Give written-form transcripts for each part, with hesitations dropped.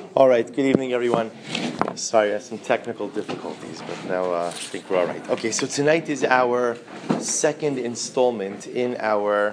All right, good evening, everyone. Sorry, I had some technical difficulties, but now I think we're all right. Okay, so tonight is our second installment in our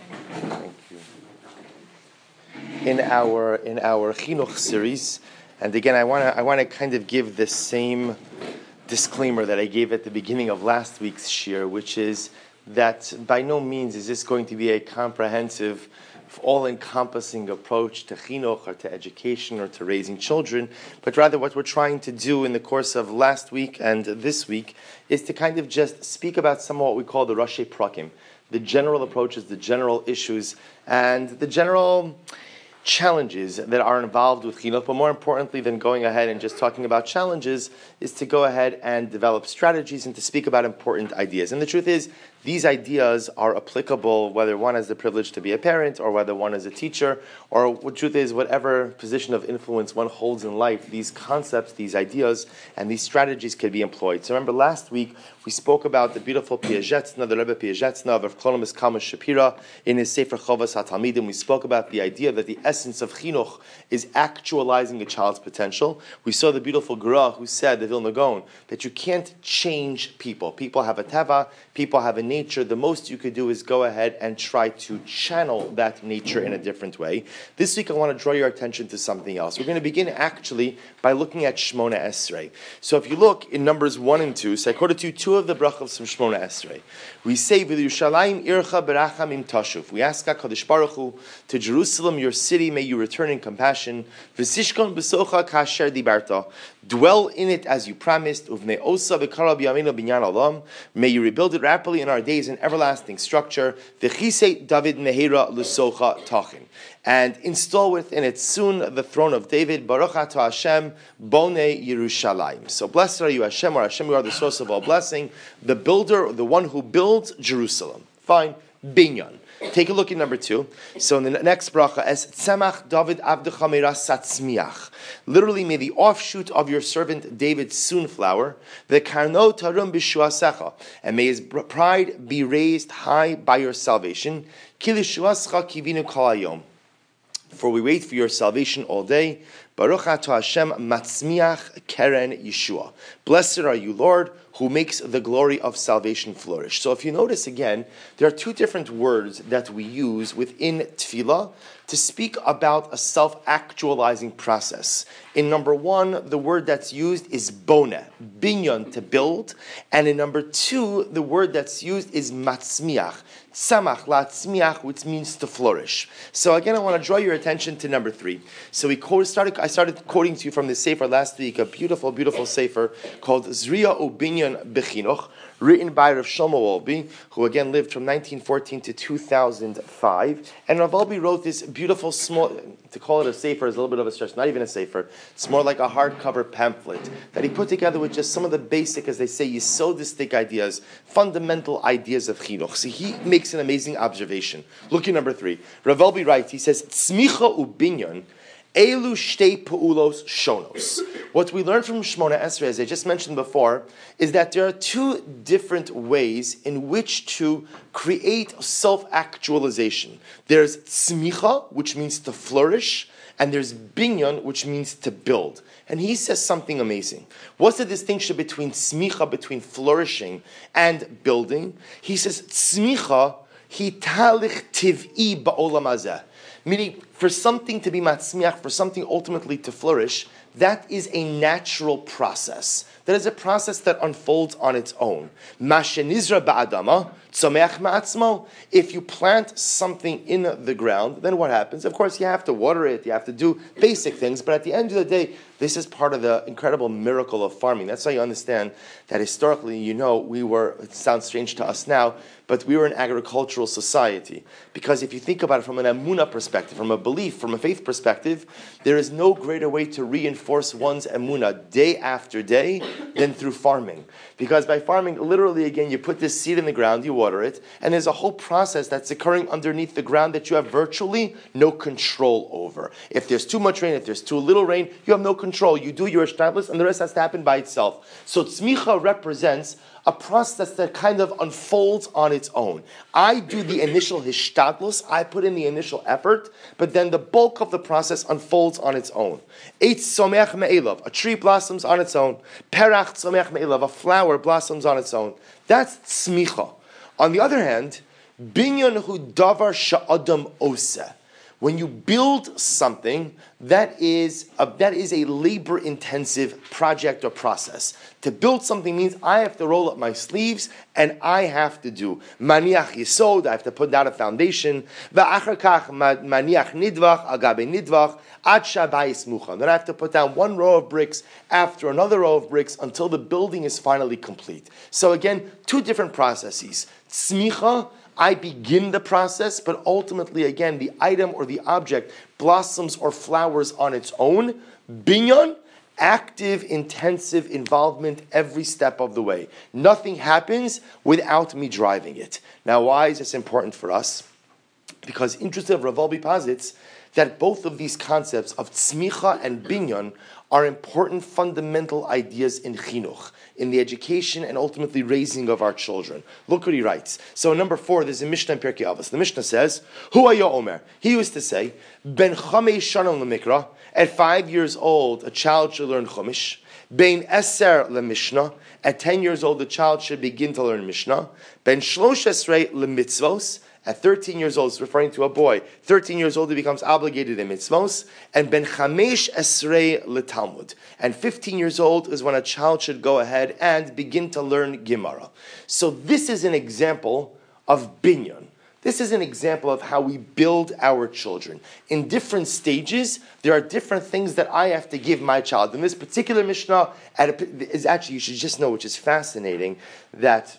Chinuch series, and again, I want to kind of give the same disclaimer that I gave at the beginning of last week's shir, which is that by no means is this going to be a comprehensive, all-encompassing approach to chinuch or to education or to raising children, but rather what we're trying to do in the course of last week and this week is to kind of just speak about some of what we call the Rashi Prakim, the general approaches, the general issues, and the general challenges that are involved with chinuch. But more importantly than going ahead and just talking about challenges is to go ahead and develop strategies and to speak about important ideas. And the truth is, these ideas are applicable whether one has the privilege to be a parent or whether one is a teacher, or the truth is, whatever position of influence one holds in life, these concepts, these ideas, and these strategies can be employed. So remember, last week we spoke about the beautiful Piazetzna, the Rebbe Piazetzna of Rav Kolomis Kama Shapira in his Sefer Chovas HaTalmidim. We spoke about the idea that the essence of chinuch is actualizing a child's potential. We saw the beautiful Gra who said, the Vilna Gaon, that you can't change people. People have a teva, people have a nature. The most you could do is go ahead and try to channel that nature in a different way. This week I want to draw your attention to something else. We're going to begin actually by looking at Shmona Esrei. So if you look in Numbers 1 and 2, so I quoted to you two of the brachos from Shmona Esrei. We say, V'Yerushalayim ircha berachamim tashuf. We ask HaKadosh Baruch Hu, to Jerusalem, your city, may you return in compassion. V'sishkon b'socha kasher dibarta. Dwell in it as you promised. Uvnei osa v'kara b'yameinu binyan olam. May you rebuild it rapidly in our days in everlasting structure. V'chisei David mehera l'socha tachin. And install within it soon the throne of David. Baruch atah Hashem bonei Yerushalayim. So blessed are you, Hashem, or Hashem, you are the source of all blessing, the builder, the one who builds Jerusalem. Fine. Binyan. Take a look at number 2. So in the next bracha, as tzemach David avdecha meira satzmiach. Literally, may the offshoot of your servant David soon flower. The karno tarum b'shuasecha, and may his pride be raised high by your salvation. Ki lishuascha kivinu kol hayom. For we wait for your salvation all day. Baruch atah Hashem matzmiach keren Yeshua. Blessed are you, Lord, who makes the glory of salvation flourish. So if you notice again, there are two different words that we use within tefillah to speak about a self-actualizing process. In number 1, the word that's used is boneh, binyan, to build. And in number 2, the word that's used is matzmiach, tzamach, latzmiach, which means to flourish. So again, I want to draw your attention to number 3. So I started quoting to you from the Sefer last week, a beautiful, beautiful Sefer called Zriya Ubinyan Bechinuch, written by Rav Shlomo Wolbe, who again lived from 1914 to 2005. And Rav Wolbe wrote this beautiful small, to call it a sefer is a little bit of a stretch, not even a sefer, it's more like a hardcover pamphlet that he put together with just some of the basic, as they say, yesodistic ideas, fundamental ideas of chinuch. So he makes an amazing observation. Look at number 3. Rav Wolbe writes, he says, tzmicha ubinyan elu shtei pu'ulos shonos. What we learned from Shmona Esrei, as I just mentioned before, is that there are two different ways in which to create self-actualization. There's tzmicha, which means to flourish, and there's binyan, which means to build. And he says something amazing. What's the distinction between tzmicha, between flourishing and building? He says, tzmicha hi talich tiv'i ba'olam hazeh. Meaning, for something to be matzmiach, for something ultimately to flourish, that is a natural process. That is a process that unfolds on its own. Mashenizra ba'adama, tzomeach ma'atzmo. If you plant something in the ground, then what happens? Of course, you have to water it, you have to do basic things, but at the end of the day, this is part of the incredible miracle of farming. That's why you understand that historically, it sounds strange to us now, but we were an agricultural society. Because if you think about it from an emunah perspective, from a belief, from a faith perspective, there is no greater way to reinforce one's emunah day after day than through farming. Because by farming, literally again, you put this seed in the ground, you water it, and there's a whole process that's occurring underneath the ground that you have virtually no control over. If there's too much rain, if there's too little rain, you have no control. You do your ishtablis, and the rest has to happen by itself. So tzmicha represents a process that kind of unfolds on its own. I do the initial hishtadlus, I put in the initial effort, but then the bulk of the process unfolds on its own. Eitz someach me'elav, a tree blossoms on its own. Perach someach me'elav, a flower blossoms on its own. That's tzmicha. On the other hand, binyan hu davar sha'adam oseh. When you build something, that is a labor-intensive project or process. To build something means I have to roll up my sleeves and I have to do maniach yisod, I have to put down a foundation, va'achar kach maniach nidvach, agabe nidvach, ad shabayis mucha. Then I have to put down one row of bricks after another row of bricks until the building is finally complete. So again, two different processes. Tzmicha, I begin the process, but ultimately, again, the item or the object blossoms or flowers on its own. Binyan, active, intensive involvement every step of the way. Nothing happens without me driving it. Now, why is this important for us? Because interested of Rav Wolbe posits that both of these concepts of tzmicha and binyan are important fundamental ideas in chinuch, in the education and ultimately raising of our children. Look what he writes. So number 4, there's a Mishnah in Pirkei Avos. The Mishnah says, Hu haya omer. He used to say, Ben chamei shanon lemikra. At 5 years old, a child should learn chumash. Ben eser lemishnah. At 10 years old, the child should begin to learn Mishnah. Ben shlosh esrei lemitzvos. At 13 years old, it's referring to a boy. 13 years old, he becomes obligated in mitzvos. And ben chamesh esrei letalmud. And 15 years old is when a child should go ahead and begin to learn Gemara. So this is an example of binyan. This is an example of how we build our children. In different stages, there are different things that I have to give my child. In this particular Mishnah, is actually, you should just know, which is fascinating, that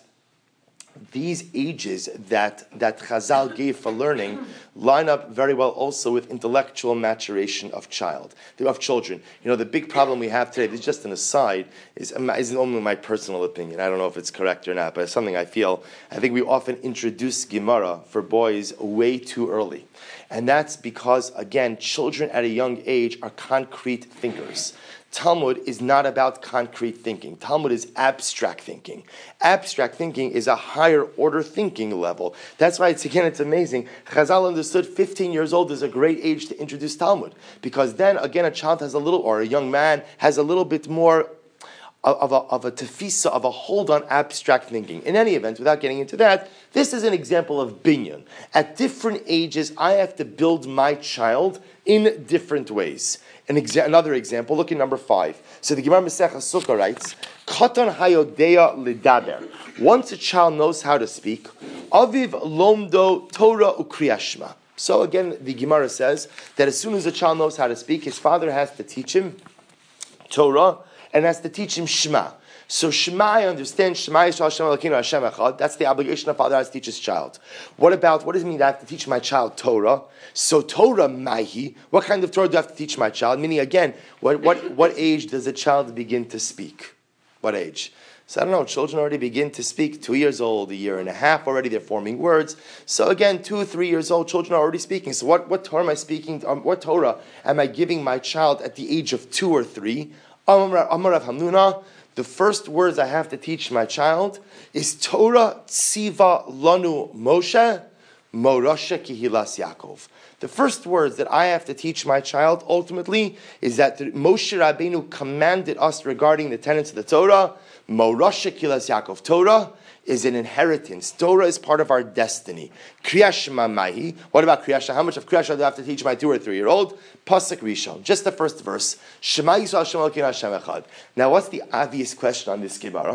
these ages that Chazal gave for learning line up very well also with intellectual maturation of children. You know, the big problem we have today, this is just an aside, is only my personal opinion. I don't know if it's correct or not, but it's something I feel. I think we often introduce Gemara for boys way too early. And that's because, again, children at a young age are concrete thinkers. Talmud is not about concrete thinking. Talmud is abstract thinking. Abstract thinking is a higher order thinking level. That's why it's amazing. Chazal understood 15 years old is a great age to introduce Talmud. Because then, again, a child has a little, or a young man has a little bit more of a tefisa, of a hold on abstract thinking. In any event, without getting into that, this is an example of binyan. At different ages, I have to build my child in different ways. Another example, look at number 5. So the Gemara Masechah Sukkah writes, Katan hayodea lidaber. Once a child knows how to speak, aviv lomdo Torah ukriyashma. So again, the Gemara says that as soon as a child knows how to speak, his father has to teach him Torah and has to teach him Shema. So Shema, I understand, Shema Yisrael Hashem Elokeinu Hashem Echad. That's the obligation a father has to teach his child. What does it mean that I have to teach my child Torah? So Torah Mahi, what kind of Torah do I have to teach my child? Meaning again, what age does a child begin to speak? What age? So I don't know, children already begin to speak 2 years old, 1.5 years already, they're forming words. So again, 2 or 3 years old, children are already speaking. So what Torah am I speaking, what Torah am I giving my child at the age of 2 or 3? Amar Rav Hamnuna, the first words I have to teach my child is Torah Tziva Lanu Moshe Morasha Kihilas Yaakov. The first words that I have to teach my child ultimately is that Moshe Rabbeinu commanded us regarding the tenets of the Torah. Morasha Kihilas Yaakov. Torah is an inheritance. Torah is part of our destiny. Kriya Shema Mahi. What about Kriya Shema? How much of Kriya Shema do I have to teach my 2 or 3 year old? Pasuk Rishon. Just the first verse. Shema Yisrael Hashem Elokeinu Hashem Echad. Now, what's the obvious question on this Gemara?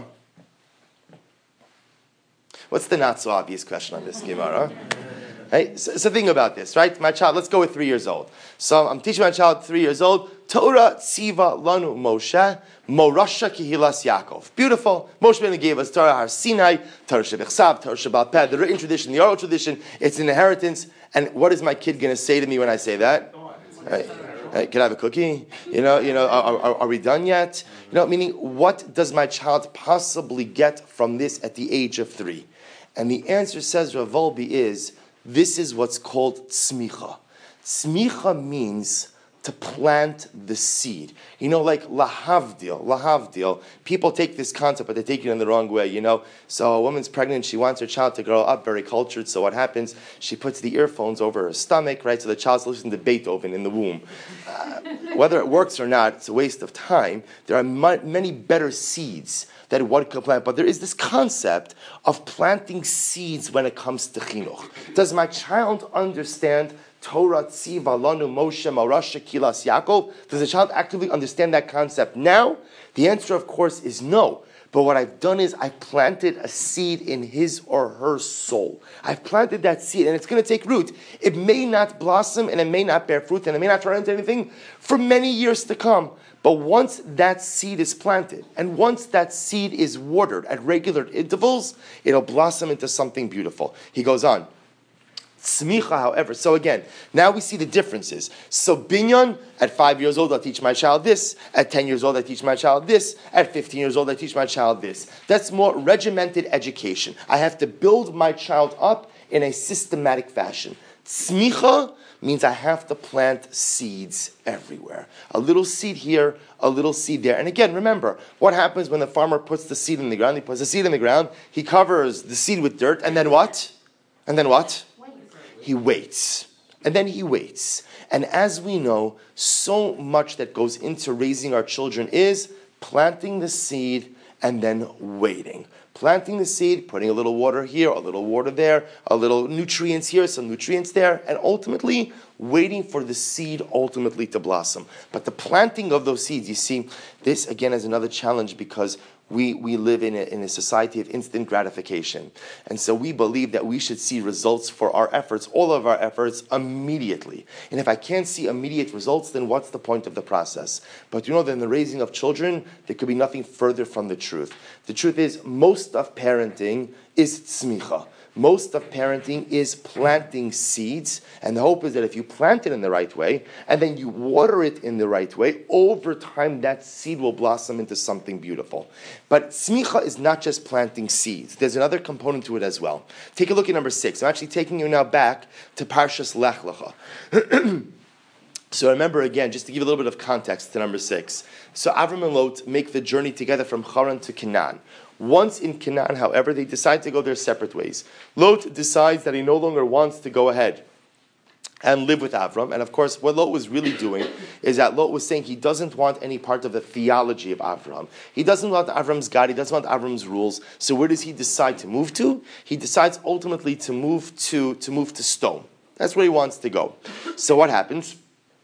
What's the not so obvious question on this Gemara? Right? So think about this, right? My child, let's go with 3 years old. So I'm teaching my child 3 years old. Torah Tziva Lanu Moshe Morasha Kihilas Yaakov. Beautiful. Moshe Rabbeinu gave us Torah Har Sinai, Torah Shebechsav, Torah Shebal Peh, the written tradition, the oral tradition. It's an inheritance. And what is my kid going to say to me when I say that? Right? Can I have a cookie? Are we done yet? Meaning, what does my child possibly get from this at the age of 3? And the answer, says Rav Wolbe, is this is what's called tzmicha. Tzmicha means to plant the seed. Like lahavdil. People take this concept, but they take it in the wrong way, So a woman's pregnant, she wants her child to grow up very cultured, so what happens? She puts the earphones over her stomach, right? So the child's listening to Beethoven in the womb. Whether it works or not, it's a waste of time. There are many better seeds that one could plant, but there is this concept of planting seeds when it comes to chinuch. Does my child understand Torah tziva lanu Moshe Marasha Kilas Yaakov? Does the child actively understand that concept now? The answer, of course, is no. But what I've done is I've planted a seed in his or her soul. I've planted that seed, and it's going to take root. It may not blossom, and it may not bear fruit, and it may not turn into anything for many years to come. But once that seed is planted, and once that seed is watered at regular intervals, it'll blossom into something beautiful. He goes on. Tzmicha, however, so again, now we see the differences. So binyan, at 5 years old, I'll teach my child this. At 10 years old, I teach my child this. At 15 years old, I teach my child this. That's more regimented education. I have to build my child up in a systematic fashion. Tzmicha means I have to plant seeds everywhere. A little seed here, a little seed there. And again, remember, what happens when the farmer puts the seed in the ground? He puts the seed in the ground, he covers the seed with dirt, and then what? And then what? He waits. And then he waits. And as we know, so much that goes into raising our children is planting the seed and then waiting. Planting the seed, putting a little water here, a little water there, a little nutrients here, some nutrients there, and ultimately waiting for the seed ultimately to blossom. But the planting of those seeds, you see, this again is another challenge because we live in a society of instant gratification. And so we believe that we should see results for our efforts, all of our efforts, immediately. And if I can't see immediate results, then what's the point of the process? But that in the raising of children, there could be nothing further from the truth. The truth is, most of parenting is tzmicha. Most of parenting is planting seeds, and the hope is that if you plant it in the right way, and then you water it in the right way, over time that seed will blossom into something beautiful. But tzmicha is not just planting seeds. There's another component to it as well. Take a look at number 6. I'm actually taking you now back to Parshas Lech Lecha. So remember again, just to give a little bit of context to number 6. So Avram and Lot make the journey together from Haran to Canaan. Once in Canaan, however, they decide to go their separate ways. Lot decides that he no longer wants to go ahead and live with Avram. And of course, what Lot was really doing is that Lot was saying he doesn't want any part of the theology of Avram. He doesn't want Avram's God. He doesn't want Avram's rules. So where does he decide to move to? He decides ultimately to move to Stone. That's where he wants to go. So what happens?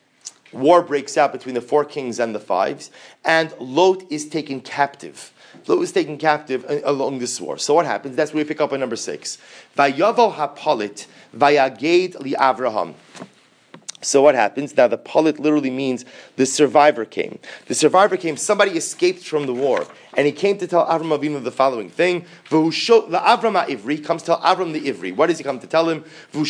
War breaks out between the 4 kings and the 5s, and Lot is taken captive. Lot was taken captive along this war. So what happens? That's where we pick up on number 6. Vayavo hapalit vayaged li Avraham. So what happens? Now the palit literally means the survivor came. The survivor came, somebody escaped from the war, and he came to tell Avram Avinu the following thing. Avram ha'ivri comes to tell Avram the Ivri. What does he come to tell him? Fine.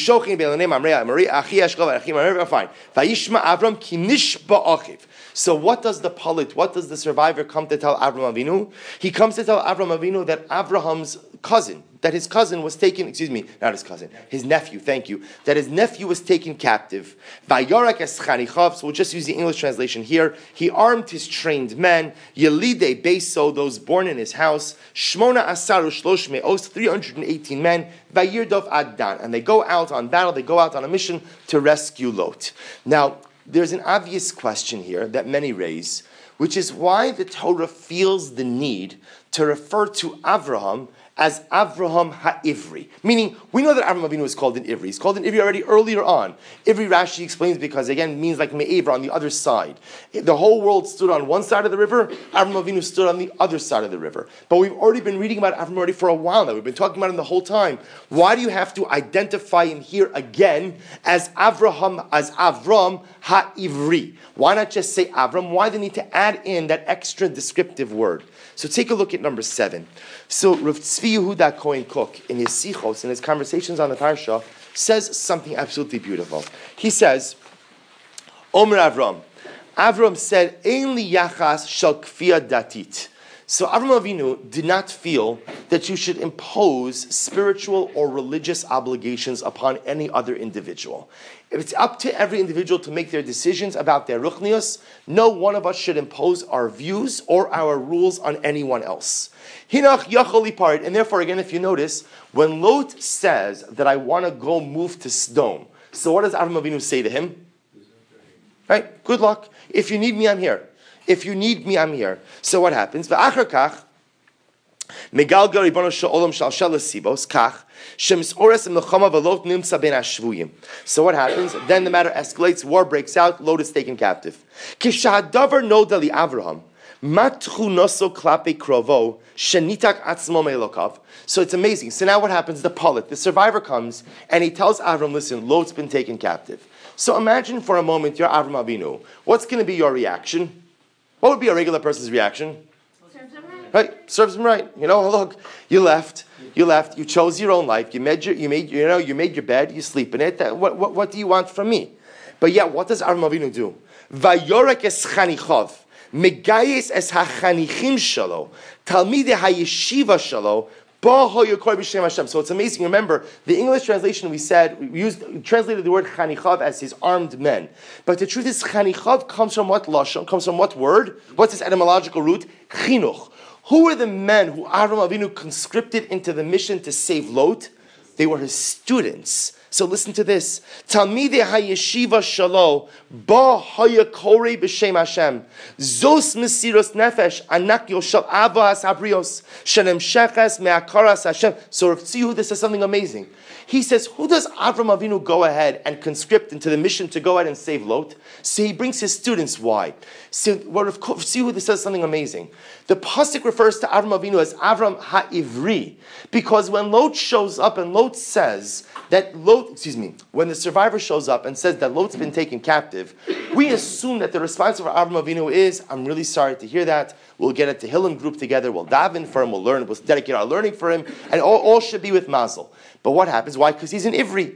Vayishma Avram ki nishba achiv. So what does the survivor come to tell Avram Avinu? He comes to tell Avram Avinu that Abraham's cousin, that his cousin was taken, his nephew, that his nephew was taken captive. Vayarak es chanichav, so we'll just use the English translation here. He armed his trained men, Yelidei Beiso, those born in his house, Shmona Asaru Shlosh Me'os, 318 men, Vayirdov ad Dan, and they go out on battle, they go out on a mission to rescue Lot. Now, there's an obvious question here that many raise, which is why the Torah feels the need to refer to Avraham as Avraham HaIvri. Meaning, we know that Avraham Avinu is called an Ivri. He's called an Ivri already earlier on. Ivri, Rashi explains, because again, means like Me'evra, on the other side. The whole world stood on one side of the river, Avraham Avinu stood on the other side of the river. But we've already been reading about Avraham already for a while now. We've been talking about him the whole time. Why do you have to identify him here again as Avram HaIvri? Why not just say Avram? Why do they need to add in that extra descriptive word? So take a look at number 7. So Rav Tzvi Yehuda Cohen Cook, in his sichos, in his conversations on the parsha, says something absolutely beautiful. He says, Omer Avram said, Ein li yachas shel kfiyah datit. So Avram Avinu did not feel that you should impose spiritual or religious obligations upon any other individual. If it's up to every individual to make their decisions about their ruchnius, no one of us should impose our views or our rules on anyone else. Hinach yachol liparit, and therefore, again, if you notice, when Lot says that I want to go move to Sodom, so what does Avram Avinu say to him? Right? Good luck. If you need me, I'm here. If you need me, I'm here. So what happens? V'achar kach, megalgal ribono she'olam shalshal lesibos kach shemisores melchama v'lot nimtza ben hashvuyim. So what happens? Then the matter escalates. War breaks out. Lot is taken captive. Kishahadavar noda li Avraham matchu noso klape krovo shenitak atzmo me'elokav. So it's amazing. So now what happens? The polit, the survivor, comes and he tells Avram, listen, Lot's been taken captive. So imagine for a moment you're Avram Avinu. What's going to be your reaction? What would be a regular person's reaction? Serves him right. Right, serves him right. You know, look, you left, you chose your own life, you made your bed, you sleep in it. What do you want from me? But yet, what does Avram Avinu do? Vayorek es chanichov, megayes es hachanichim shalo, talmidei hayeshiva shalo. So it's amazing. Remember, the English translation we translated the word chanichav as his armed men. But the truth is, chanichav comes from what lashon? Comes from what word? What's its etymological root? Chinuch. Who were the men who Avram Avinu conscripted into the mission to save Lot? They were his students. So listen to this. Talmidei hayeshiva shalo ba hayakore b'shem Hashem zos mesiros nefesh anak yoshal avas habrios shenem sheches me'akaras Hashem. So Rav Tzvi Yehuda says something amazing. He says, who does Avram Avinu go ahead and conscript into the mission to go ahead and save Lot? So he brings his students. Why? So Rav Tzvi Yehuda says something amazing. The pasuk refers to Avram Avinu as Avram Ha'ivri, because when Lot shows up and Lot says that when the survivor shows up and says that Lot's been taken captive, we assume that the response of Avram Avinu is, I'm really sorry to hear that. We'll get a Tehillim group together. We'll daven for him. We'll learn. We'll dedicate our learning for him. And all should be with Mazel. But what happens? Why? Because he's an Ivri.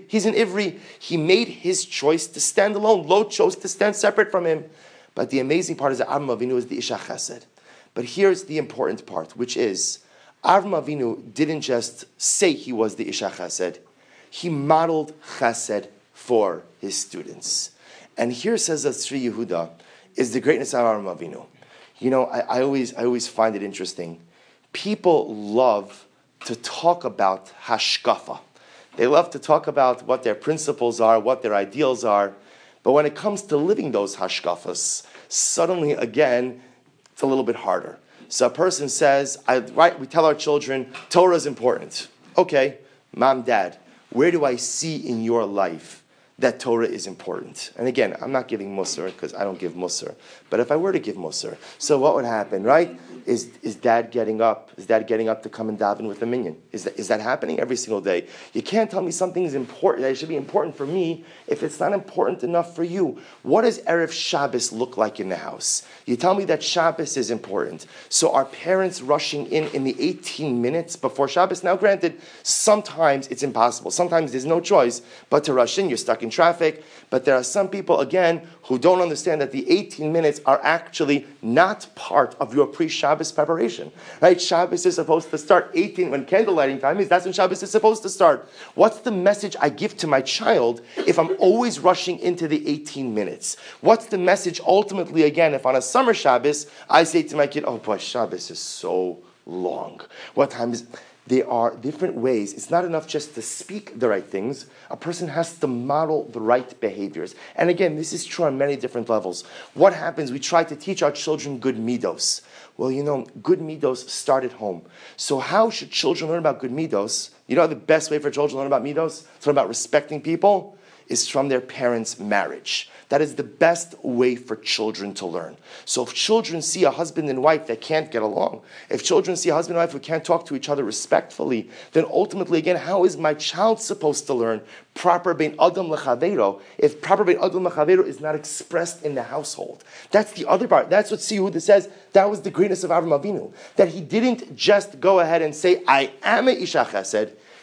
He made his choice to stand alone. Lot chose to stand separate from him. But the amazing part is that Avram Avinu is the Isha Chesed. But here's the important part, which is Avram Avinu didn't just say he was the Isha Chesed. He modeled Chesed for his students. And here says Tzvi Yehuda is the greatness of Avram Avinu. You know, I always find it interesting. People love to talk about hashkafa. They love to talk about what their principles are, what their ideals are. But when it comes to living those hashkafas, suddenly, again, it's a little bit harder. So a person says, we tell our children, Torah is important. Okay, mom, dad, where do I see in your life that Torah is important? And again, I'm not giving Musar because I don't give Musar. But if I were to give Musar, so what would happen, right? Is dad getting up? Is dad getting up to come and daven with the minyan? Is that happening every single day? You can't tell me something is important, that it should be important for me, if it's not important enough for you. What does Erev Shabbos look like in the house? You tell me that Shabbos is important. So are parents rushing in the 18 minutes before Shabbos? Now granted, sometimes it's impossible. Sometimes there's no choice but to rush in. You're stuck in traffic. But there are some people, again, who don't understand that the 18 minutes are actually not part of your pre-Shabbos preparation. Right? Shabbos is supposed to start 18 when candle lighting time is. That's when Shabbos is supposed to start. What's the message I give to my child if I'm always rushing into the 18 minutes? What's the message ultimately, again, if on a summer Shabbos, I say to my kid, oh boy, Shabbos is so long. What time is... There are different ways. It's not enough just to speak the right things. A person has to model the right behaviors. And again, this is true on many different levels. What happens? We try to teach our children good midos. Well, you know, good midos start at home. So how should children learn about good midos? You know the best way for children to learn about midos? To learn about respecting people is from their parents' marriage. That is the best way for children to learn. So if children see a husband and wife that can't get along, if children see a husband and wife who can't talk to each other respectfully, then ultimately, again, how is my child supposed to learn proper bein adam lechavero if proper bein adam lechavero is not expressed in the household? That's the other part. That's what Tzvi Yehuda says. That was the greatness of Avram Avinu. That he didn't just go ahead and say, I am a Isha Chesed.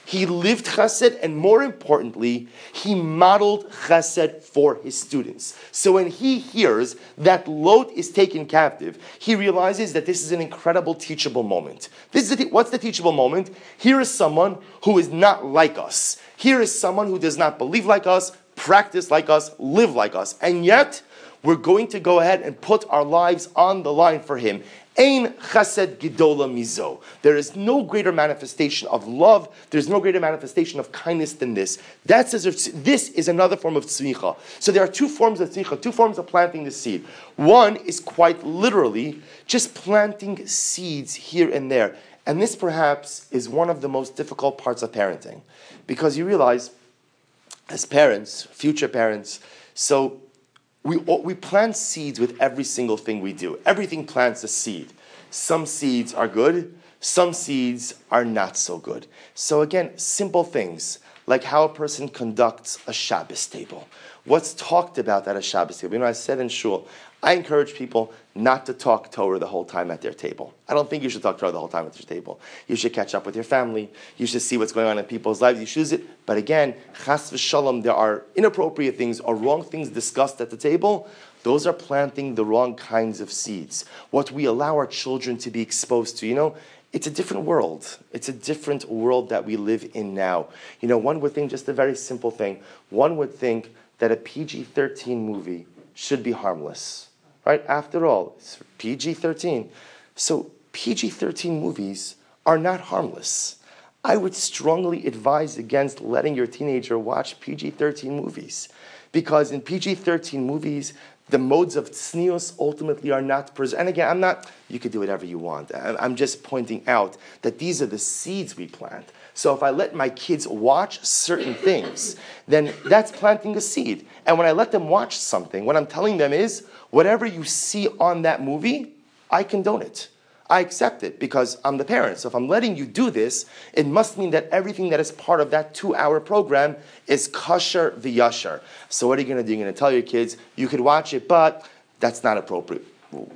He lived chesed, and more importantly, he modeled chesed for his students. So when he hears that Lot is taken captive, he realizes that this is an incredible teachable moment. What's the teachable moment? Here is someone who is not like us. Here is someone who does not believe like us, practice like us, live like us. And yet, we're going to go ahead and put our lives on the line for him. Ein chesed gidola mizo. There is no greater manifestation of love. There's no greater manifestation of kindness than this. That's as if this is another form of tzmicha. So there are two forms of tzmicha, two forms of planting the seed. One is quite literally just planting seeds here and there. And this perhaps is one of the most difficult parts of parenting. Because you realize, as parents, future parents, so we plant seeds with every single thing we do. Everything plants a seed. Some seeds are good, some seeds are not so good. So again, simple things, like how a person conducts a Shabbos table. What's talked about at a Shabbos table? You know, I said in shul, I encourage people not to talk Torah the whole time at their table. I don't think you should talk Torah the whole time at your table. You should catch up with your family. You should see what's going on in people's lives. You should use it. But again, chas v'shalom, there are inappropriate things or wrong things discussed at the table. Those are planting the wrong kinds of seeds. What we allow our children to be exposed to, it's a different world. It's a different world that we live in now. One would think, just a very simple thing, one would think that a PG-13 movie should be harmless. Right? After all, it's PG-13. So PG-13 movies are not harmless. I would strongly advise against letting your teenager watch PG-13 movies. Because in PG-13 movies, the modes of tznius ultimately are not present. And again, you could do whatever you want. I'm just pointing out that these are the seeds we plant. So if I let my kids watch certain things, then that's planting a seed. And when I let them watch something, what I'm telling them is, whatever you see on that movie, I condone it. I accept it because I'm the parent. So if I'm letting you do this, it must mean that everything that is part of that 2-hour program is kosher v'yashar. So what are you going to do? You're going to tell your kids, you could watch it, but that's not appropriate.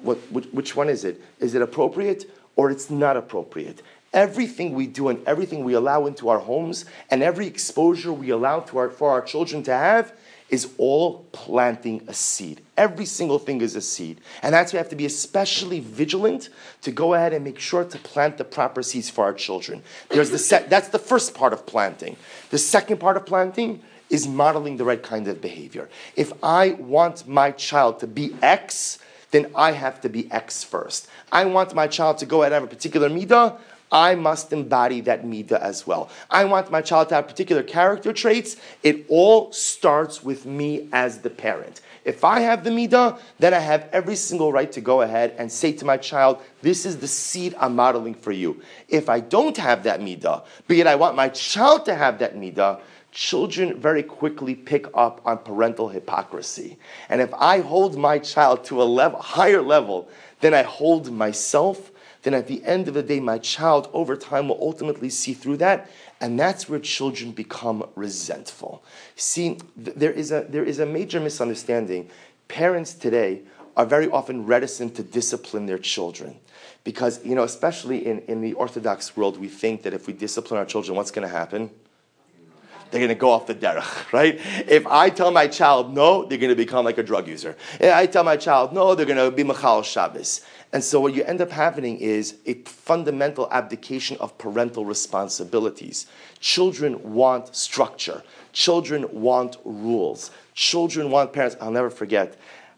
Which one is it? Is it appropriate or it's not appropriate? Everything we do and everything we allow into our homes and every exposure we allow for our children to have is all planting a seed. Every single thing is a seed. And that's why we have to be especially vigilant to go ahead and make sure to plant the proper seeds for our children. That's the first part of planting. The second part of planting is modeling the right kind of behavior. If I want my child to be X, then I have to be X first. I want my child to go ahead and have a particular midah, I must embody that midah as well. I want my child to have particular character traits. It all starts with me as the parent. If I have the midah, then I have every single right to go ahead and say to my child, this is the seed I'm modeling for you. If I don't have that midah, but yet I want my child to have that midah, children very quickly pick up on parental hypocrisy. And if I hold my child to a higher level than I hold myself, then at the end of the day, my child over time will ultimately see through that, and that's where children become resentful. See, there is a major misunderstanding. Parents today are very often reticent to discipline their children. Because, especially in the Orthodox world, we think that if we discipline our children, what's going to happen? They're going to go off the derech, right? If I tell my child no, they're going to become like a drug user. If I tell my child no, they're going to be Machal Shabbos. And so what you end up happening is a fundamental abdication of parental responsibilities. Children want structure. Children want rules. Children want parents. I'll never forget.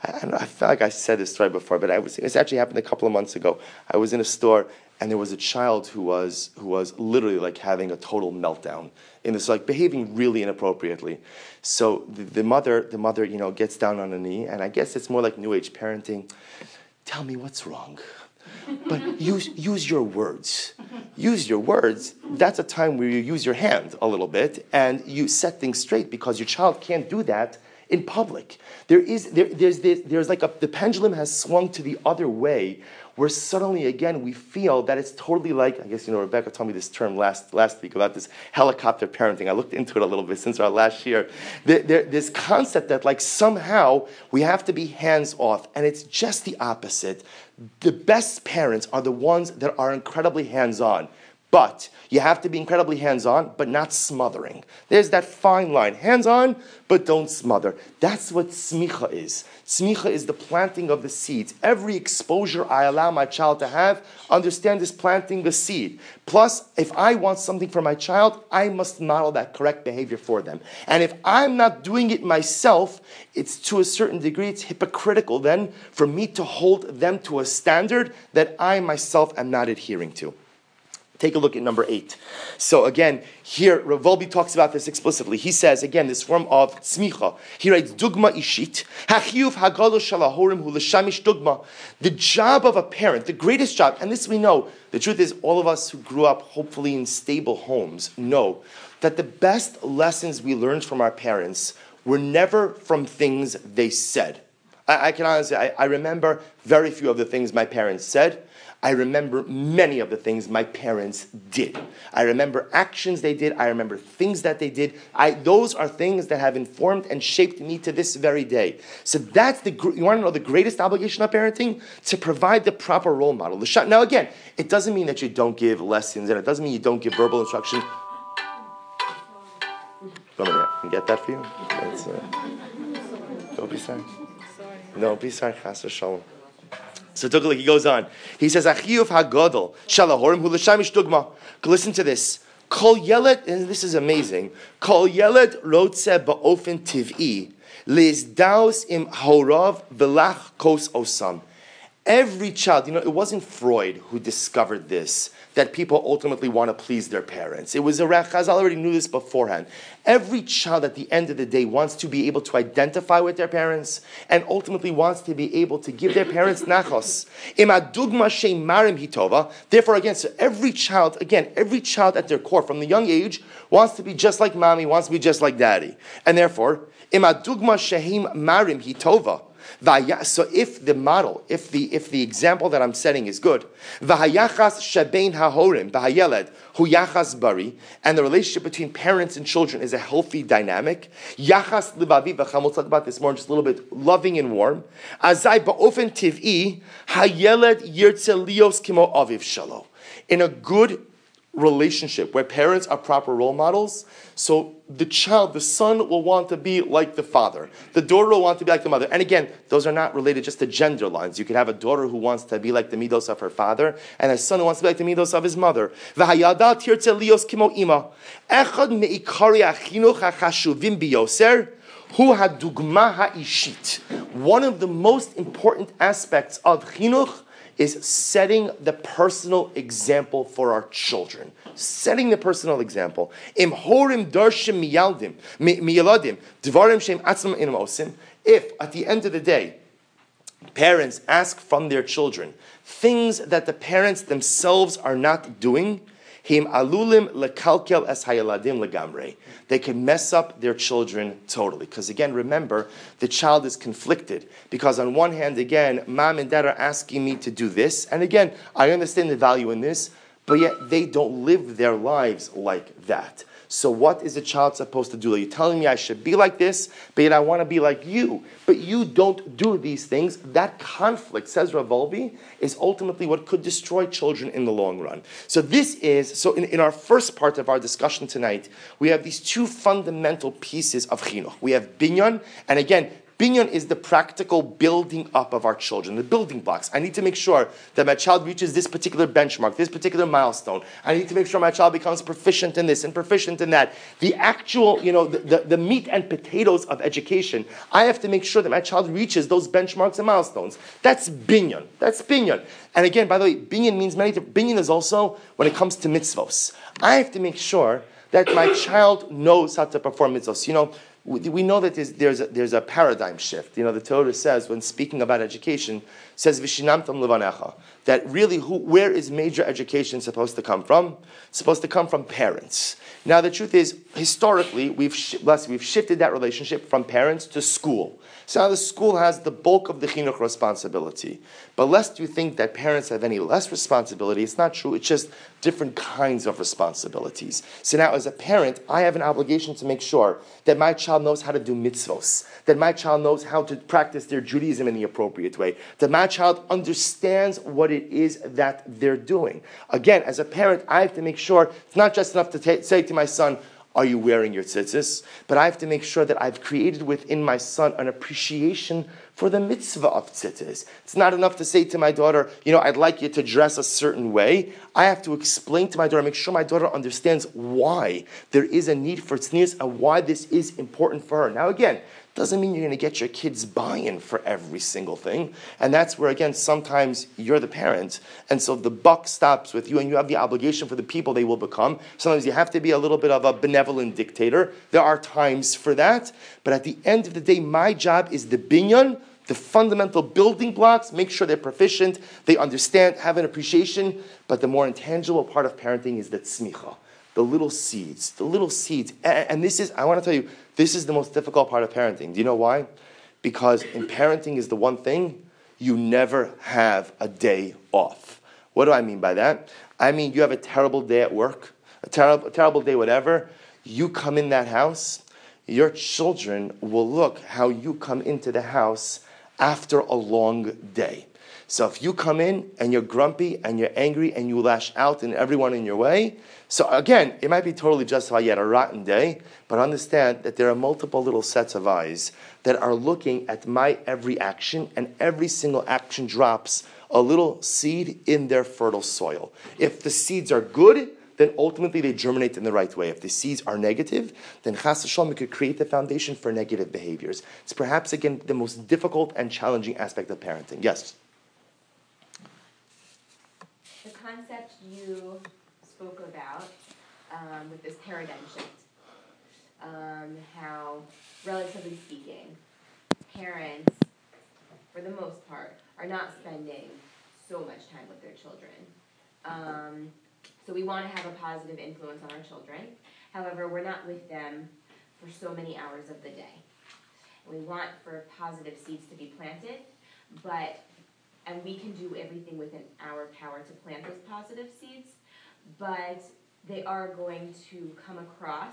I feel like I said this story before, but this actually happened a couple of months ago. I was in a store, and there was a child who was literally like having a total meltdown in this, like behaving really inappropriately. So the mother, gets down on a knee, and I guess it's more like New Age parenting. Tell me what's wrong. But use your words. Use your words. That's a time where you use your hand a little bit and you set things straight, because your child can't do that in public. There's like the pendulum has swung to the other way, where suddenly again we feel that it's totally like, I guess Rebecca told me this term last week about this helicopter parenting. I looked into it a little bit since our last year. This concept that like somehow we have to be hands off, and it's just the opposite. The best parents are the ones that are incredibly hands on. But you have to be incredibly hands-on, but not smothering. There's that fine line. Hands-on, but don't smother. That's what tzmicha is. Tzmicha is the planting of the seeds. Every exposure I allow my child to have, understand is planting the seed. Plus, if I want something for my child, I must model that correct behavior for them. And if I'm not doing it myself, it's to a certain degree, it's hypocritical then for me to hold them to a standard that I myself am not adhering to. Take a look at number 8. So again, here, Rav Wolbe talks about this explicitly. He says, again, this form of tzmicha. He writes, Dugma ishit, hachiyuv hagalo shalahorim hu l'shamish dugma. The job of a parent, the greatest job, and this we know, the truth is all of us who grew up hopefully in stable homes know that the best lessons we learned from our parents were never from things they said. I can honestly, I remember very few of the things my parents said. I remember many of the things my parents did. I remember actions they did. I remember things that they did. Those are things that have informed and shaped me to this very day. So that's you want to know the greatest obligation of parenting? To provide the proper role model. Now again, it doesn't mean that you don't give lessons, and it doesn't mean you don't give verbal instruction. Can I get that for you? Don't be sorry. No, be sorry. Chas v'shalom. So Tukalik, he goes on. He says, Achiyuv hagadol shalahorim hu l'shamish dugma. Listen to this. Kol yeled, and this is amazing. Kol yeled rotze ba'ofen tiv'i lizdaus im horav v'lach kos osam. Every child, it wasn't Freud who discovered this, that people ultimately want to please their parents. It was Chazal already knew this beforehand. Every child at the end of the day wants to be able to identify with their parents and ultimately wants to be able to give their parents nachos. Therefore, again, so every child at their core, from the young age, wants to be just like mommy, wants to be just like daddy. And therefore, imadugma shehim marim hitova. So if the model, if the example that I'm setting is good, v'hayachas shebein hahorim v'hayeled hu yachas bari, and the relationship between parents and children is a healthy dynamic, yachas livavi v'cham, we'll talk about this more in just a little bit, loving and warm, azai ba'ofen tiv'i hayeled yirtze lios kimo aviv shalo. In a good relationship where parents are proper role models, so the child, the son will want to be like the father. The daughter will want to be like the mother. And again, those are not related just to gender lines. You could have a daughter who wants to be like the midos of her father, and a son who wants to be like the midos of his mother. V'hayada tirtze lios kimo ima. Echad me'ikari achinuch hachashuvim biyoser hu hadugma ha'ishit. One of the most important aspects of chinuch is setting the personal example for our children. Setting the personal example. Im horim darshim miyaladim, dvarim shem atzmam inam osim. If, at the end of the day, parents ask from their children things that the parents themselves are not doing, him alulim lekalkel es hayaladim legamre. They can mess up their children totally. Because again, remember, the child is conflicted. Because on one hand, again, mom and dad are asking me to do this. And again, I understand the value in this, but yet they don't live their lives like that. So what is a child supposed to do? You're telling me I should be like this, but yet I want to be like you. But you don't do these things. That conflict, says Rav Wolbe, is ultimately what could destroy children in the long run. So in our first part of our discussion tonight, we have these two fundamental pieces of chinuch. We have binyan, and again, binyan is the practical building up of our children, the building blocks. I need to make sure that my child reaches this particular benchmark, this particular milestone. I need to make sure my child becomes proficient in this and proficient in that. The actual, the meat and potatoes of education, I have to make sure that my child reaches those benchmarks and milestones. That's binyan. That's binyan. And again, by the way, binyan means many different. Binyan is also when it comes to mitzvos. I have to make sure that my child knows how to perform mitzvos. We know that there's a paradigm shift. The Torah says, when speaking about education, says Vishinamtam levanecha, that really where is major education supposed to come from? It's supposed to come from parents. Now the truth is, historically, we've shifted that relationship from parents to school. So now the school has the bulk of the chinuch responsibility. But lest you think that parents have any less responsibility, it's not true. It's just different kinds of responsibilities. So now as a parent, I have an obligation to make sure that my child knows how to do mitzvos, that my child knows how to practice their Judaism in the appropriate way, that my child understands what it is that they're doing. Again, as a parent, I have to make sure it's not just enough to say to my son, are you wearing your tzitzis? But I have to make sure that I've created within my son an appreciation for the mitzvah of tzitzis. It's not enough to say to my daughter, I'd like you to dress a certain way. I have to explain to my daughter, make sure my daughter understands why there is a need for tznius and why this is important for her. Now again, doesn't mean you're going to get your kids buy-in for every single thing. And that's where, again, sometimes you're the parent. And so the buck stops with you and you have the obligation for the people they will become. Sometimes you have to be a little bit of a benevolent dictator. There are times for that. But at the end of the day, my job is the binyan, the fundamental building blocks, make sure they're proficient, they understand, have an appreciation. But the more intangible part of parenting is the tzmicha. The little seeds. And this is, I want to tell you, this is the most difficult part of parenting. Do you know why? Because in parenting is the one thing, you never have a day off. What do I mean by that? I mean, you have a terrible day at work, a terrible day, whatever. You come in that house, your children will look how you come into the house after a long day. So if you come in and you're grumpy and you're angry and you lash out in everyone in your way, so again, it might be totally justified you had a rotten day, but understand that there are multiple little sets of eyes that are looking at my every action, and every single action drops a little seed in their fertile soil. If the seeds are good, then ultimately they germinate in the right way. If the seeds are negative, then chas v'shalom, we could create the foundation for negative behaviors. It's perhaps, again, the most difficult and challenging aspect of parenting. Yes? The concept you spoke about with this paradigm shift, how, relatively speaking, parents, for the most part, are not spending so much time with their children. So we want to have a positive influence on our children. However, we're not with them for so many hours of the day. We want for positive seeds to be planted, and we can do everything within our power to plant those positive seeds, but they are going to come across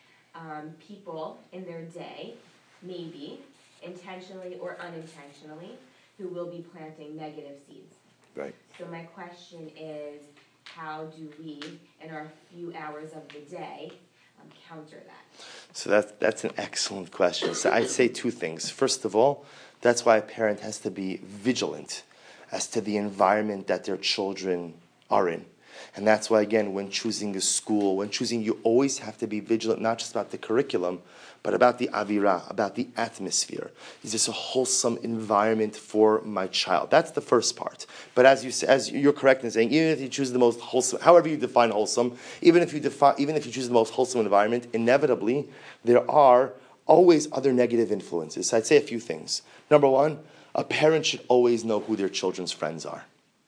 people in their day, maybe intentionally or unintentionally, who will be planting negative seeds. Right. So my question is, how do we, in our few hours of the day, counter that? So that's an excellent question. So I'd say two things. First of all, that's why a parent has to be vigilant as to the environment that their children are in. And that's why, again, when choosing a school, you always have to be vigilant, not just about the curriculum, but about the avira, about the atmosphere. Is this a wholesome environment for my child? That's the first part. But as you're correct in saying, even if you choose the most wholesome, however you define wholesome, even if you choose the most wholesome environment, inevitably there are always other negative influences. So I'd say a few things. Number one, a parent should always know who their children's friends are.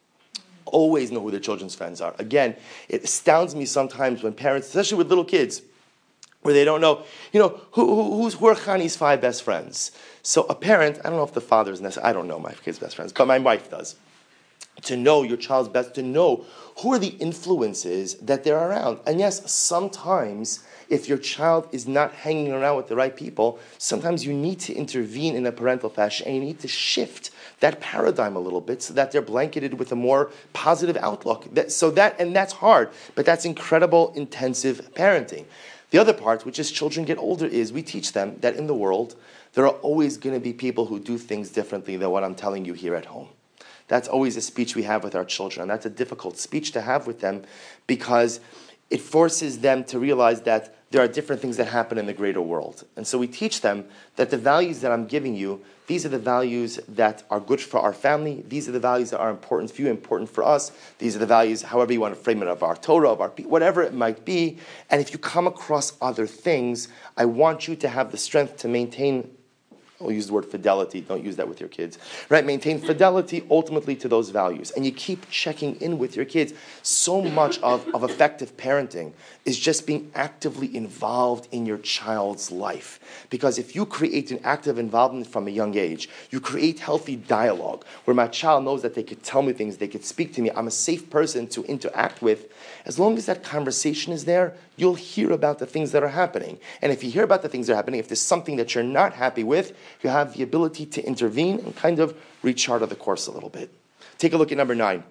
Always know who their children's friends are. Again, it astounds me sometimes when parents, especially with little kids, where they don't know, who are Chani's 5 best friends. So a parent, I don't know if the father's necessary, I don't know my kids' best friends, but my wife does. To know your child's best, to know who are the influences that they're around. And yes, sometimes if your child is not hanging around with the right people, sometimes you need to intervene in a parental fashion and you need to shift that paradigm a little bit so that they're blanketed with a more positive outlook. And that's hard, but that's incredible, intensive parenting. The other part, which as children get older, is we teach them that in the world, there are always going to be people who do things differently than what I'm telling you here at home. That's always a speech we have with our children. And that's a difficult speech to have with them because it forces them to realize that there are different things that happen in the greater world. And so we teach them that the values that I'm giving you, these are the values that are good for our family. These are the values that are important for you, important for us. These are the values, however you want to frame it, of our Torah, of our whatever it might be. And if you come across other things, I want you to have the strength to maintain I'll use the word fidelity. Don't use that with your kids, right? Maintain fidelity ultimately to those values. And you keep checking in with your kids. So much of effective parenting is just being actively involved in your child's life. Because if you create an active involvement from a young age, you create healthy dialogue where my child knows that they could tell me things, they could speak to me, I'm a safe person to interact with. As long as that conversation is there, you'll hear about the things that are happening. And if you hear about the things that are happening, if there's something that you're not happy with, you have the ability to intervene and kind of recharter the course a little bit. Take a look at number 9.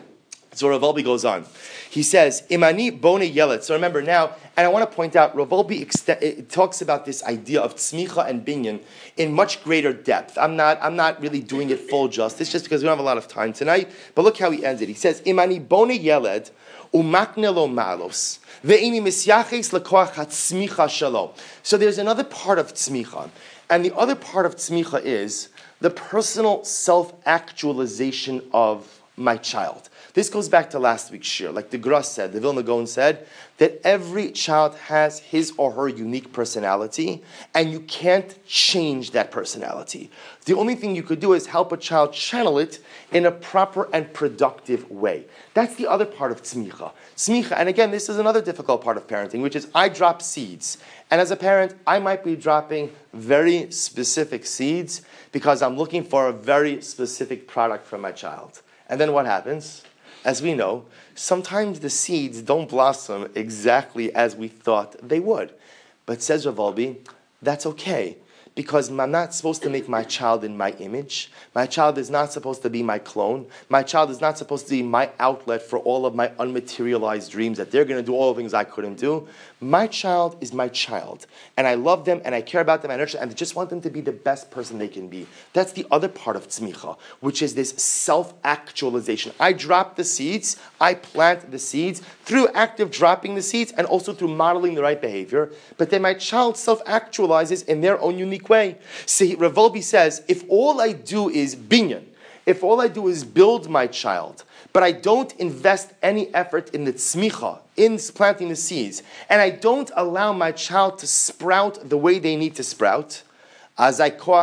So Rav Wolbe goes on. He says, Imani bone yelet. So remember now, and I want to point out, Rav Wolbe talks about this idea of tzmicha and binyan in much greater depth. I'm not really doing it full justice, just because we don't have a lot of time tonight. But look how he ends it. He says, Imani bone yeled umakne lo malos ve'ini misyaches lekoach hatzmicha shalo. So there's another part of tzmicha, and the other part of tzmicha is the personal self-actualization of my child. This goes back to last week's shir. Like the Gras said, the Vilna Gaon said, that every child has his or her unique personality, and you can't change that personality. The only thing you could do is help a child channel it in a proper and productive way. That's the other part of tzmicha. Tzmicha, and again, this is another difficult part of parenting, which is I drop seeds. And as a parent, I might be dropping very specific seeds because I'm looking for a very specific product from my child. And then what happens? As we know, sometimes the seeds don't blossom exactly as we thought they would. But says Rav Wolbe, that's okay, because I'm not supposed to make my child in my image. My child is not supposed to be my clone. My child is not supposed to be my outlet for all of my unmaterialized dreams that they're going to do all the things I couldn't do. My child is my child, and I love them, and I care about them, and I nurture them, and I just want them to be the best person they can be. That's the other part of tzmicha, which is this self-actualization. I drop the seeds, I plant the seeds through active dropping the seeds, and also through modeling the right behavior, but then my child self-actualizes in their own unique way. See, Rav Wolbe says, if all I do is binyan, if all I do is build my child, but I don't invest any effort in the tzmicha, in planting the seeds, and I don't allow my child to sprout the way they need to sprout, then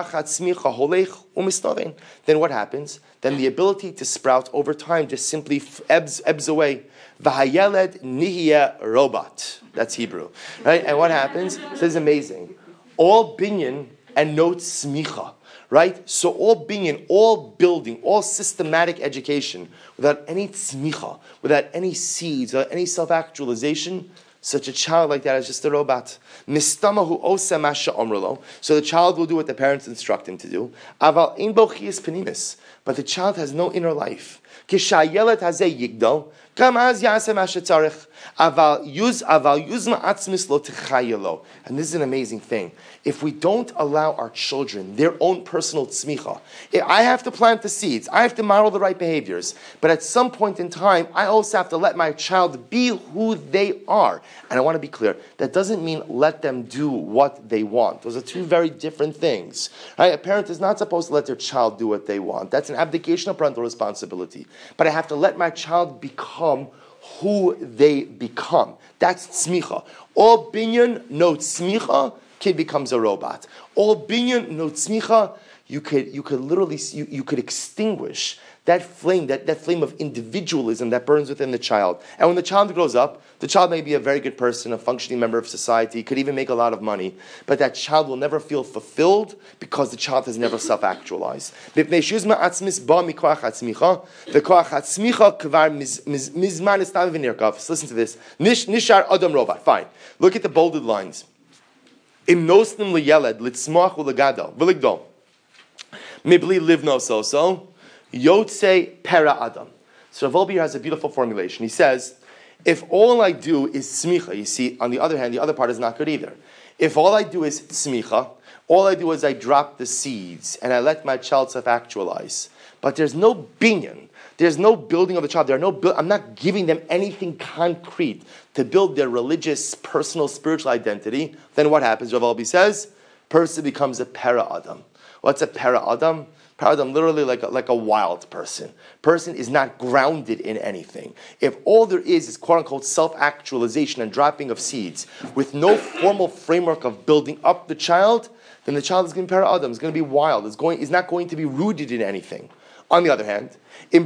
what happens? Then the ability to sprout over time just simply ebbs away. V'hayeled nihya robot. That's Hebrew, right? And what happens? This is amazing. All binyan and no tzmicha, right? So all binyan, all building, all systematic education, without any tzmicha, without any seeds, without any self-actualization, such a child like that is just a robot. Mistamahu osa masha omrolo. So the child will do what the parents instruct him to do. Aval ein bo chiyas penimis. But the child has no inner life. Kishayelet hazeh yigdal. Kam az yaseh masha tzarich. Aval yuzma atzmis lo techayelo. And this is an amazing thing. If we don't allow our children their own personal tzmicha, I have to plant the seeds, I have to model the right behaviors, but at some point in time, I also have to let my child be who they are. And I want to be clear, that doesn't mean let them do what they want. Those are two very different things. Right? A parent is not supposed to let their child do what they want. That's an abdication of parental responsibility. But I have to let my child become who they become. That's tzmicha. All binyan, no tzmicha, kid becomes a robot. All binyan, no tzmicha, you could literally, you could extinguish that flame, that flame of individualism that burns within the child. And when the child grows up, the child may be a very good person, a functioning member of society, could even make a lot of money, but that child will never feel fulfilled because the child has never self-actualized. Listen to this. Nishar Adam Robot. Fine. Look at the bolded lines. Im nosnim liyeled litzmach ulegadol v'ligdol mibli livno so yotze pera adam. So Rav Wolbe has a beautiful formulation. He says, if all I do is tzmicha, you see, on the other hand, the other part is not good either. If all I do is tzmicha, all I do is I drop the seeds and I let my child self-actualize, but there's no binyan, there's no building of the child. I'm not giving them anything concrete to build their religious, personal, spiritual identity. Then what happens? Rav Wolbe says, person becomes a para adam. What's a para adam? Para adam, literally like a wild person. Person is not grounded in anything. If all there is quote unquote self-actualization and dropping of seeds with no formal framework of building up the child, then the child is going to be para adam, is going to be wild, is not going to be rooted in anything. On the other hand, but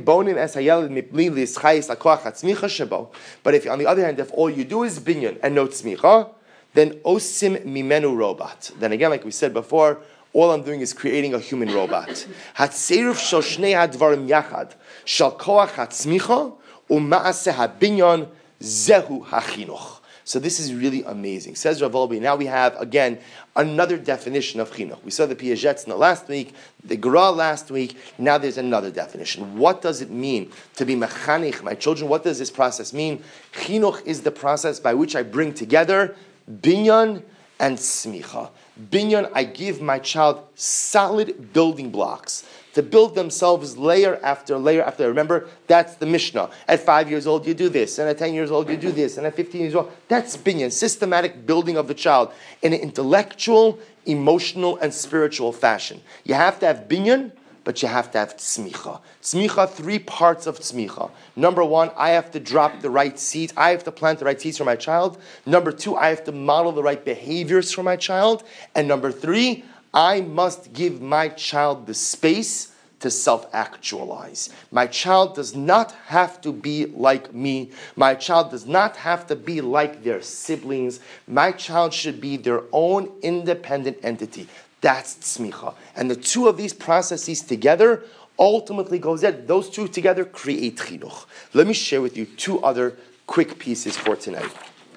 if on the other hand, if all you do is binyan and no tzmicha, then osim mimenu robot. Then again, like we said before, all I'm doing is creating a human robot. Hatseruf shel shnei hadvarim yachad shel koach hatzmicha u'maaseh habinyan zehu hachinuch. So this is really amazing. Says Rav Wolbe. Now we have, again, another definition of chinuch. We saw the Piaget's in the last week, the Gra last week. Now there's another definition. What does it mean to be mechanich my children? What does this process mean? Chinuch is the process by which I bring together binyan and smicha. Binyan, I give my child solid building blocks to build themselves layer after layer after layer. Remember, that's the Mishnah. At 5 years old, you do this, and at 10 years old, you do this, and at 15 years old, that's binyan, systematic building of the child in an intellectual, emotional, and spiritual fashion. You have to have binyan, but you have to have tzmicha. Tzmicha, 3 parts of tzmicha. Number 1, I have to drop the right seeds. I have to plant the right seeds for my child. Number 2, I have to model the right behaviors for my child. And number 3, I must give my child the space to self-actualize. My child does not have to be like me. My child does not have to be like their siblings. My child should be their own independent entity. That's tzmicha. And the 2 of these processes together ultimately goes that. Those 2 together create chinuch. Let me share with you 2 other quick pieces for tonight.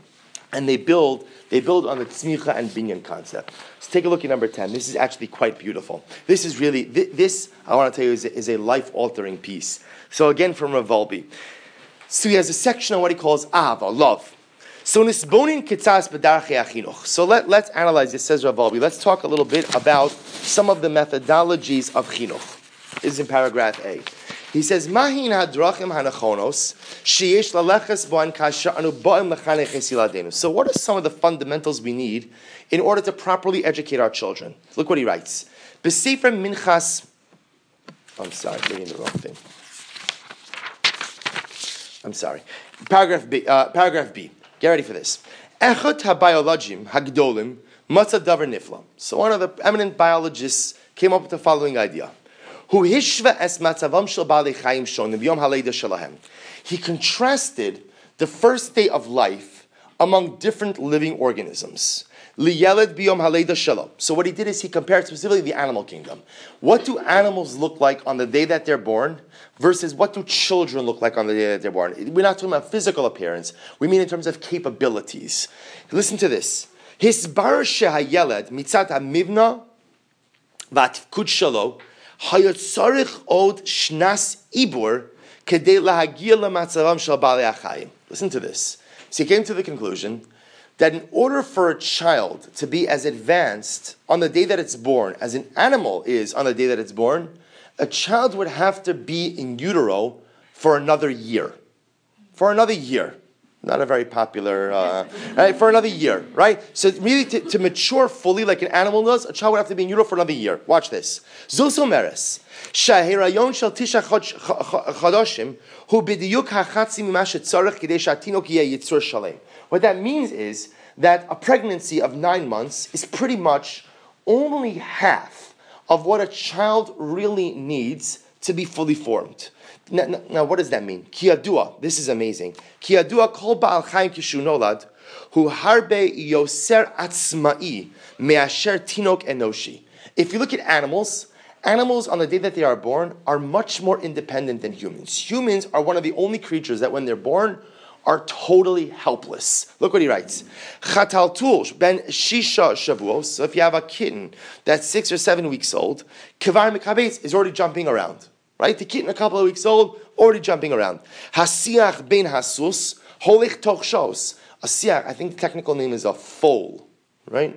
And they build on the tzmicha and binyan concept. So take a look at number 10. This is actually quite beautiful. This is really, this I want to tell you is a life-altering piece. So again from Rav Wolbe. So he has a section on what he calls ahava, love. So nisbonin kitzas b'darchei achinuch. So let's analyze this, says Rav Wolbe. Let's talk a little bit about some of the methodologies of chinuch. This is in paragraph A. He says, Mahin hadrachim hanachonos sheyesh laleches bo'an kasha anu bo'im lechanech es yiladenu. So what are some of the fundamentals we need in order to properly educate our children? Look what he writes. B'sefer minchas. I'm sorry, I'm reading the wrong thing. I'm sorry. Paragraph B. Get ready for this. Echot habiologim hagdolim matzah davar nifla. So one of the eminent biologists came up with the following idea. He contrasted the first day of life among different living organisms. So what he did is he compared specifically the animal kingdom. What do animals look like on the day that they're born versus what do children look like on the day that they're born? We're not talking about physical appearance. We mean in terms of capabilities. Listen to this. Hisbar shehayeled mitzat hamivna v'atfkud shalo hayotzarich od shnas ibur kedei lahagia lematzavam shel balei achayim. Listen to this. So he came to the conclusion that in order for a child to be as advanced on the day that it's born as an animal is on the day that it's born, a child would have to be in utero for another year. For another year. Not a very popular, right? For another year, right? So really to mature fully like an animal does, a child would have to be in utero for another year. Watch this. Zos omeres, shahirayon shel tisha chodoshim, hu b'diyuk hachatzi mima shetzarech kidei shatinok yeh yitzur shalem. What that means is that a pregnancy of 9 months is pretty much only half of what a child really needs to be fully formed. Now, what does that mean? Ki yadua, this is amazing. Ki yadua kol ba'al chaim kishu nolad, hu harbe yoser atzma'i me'asher tinok enoshi. If you look at animals on the day that they are born are much more independent than humans. Humans are one of the only creatures that when they're born are totally helpless. Look what he writes. Chataltul ben shisha shavuos. So if you have a kitten that's 6 or 7 weeks old, kivar mekabetz is already jumping around. Right? The kitten a couple of weeks old, already jumping around. Hasiach ben hasus, holich toch shos. A siach, I think the technical name is a foal. Right?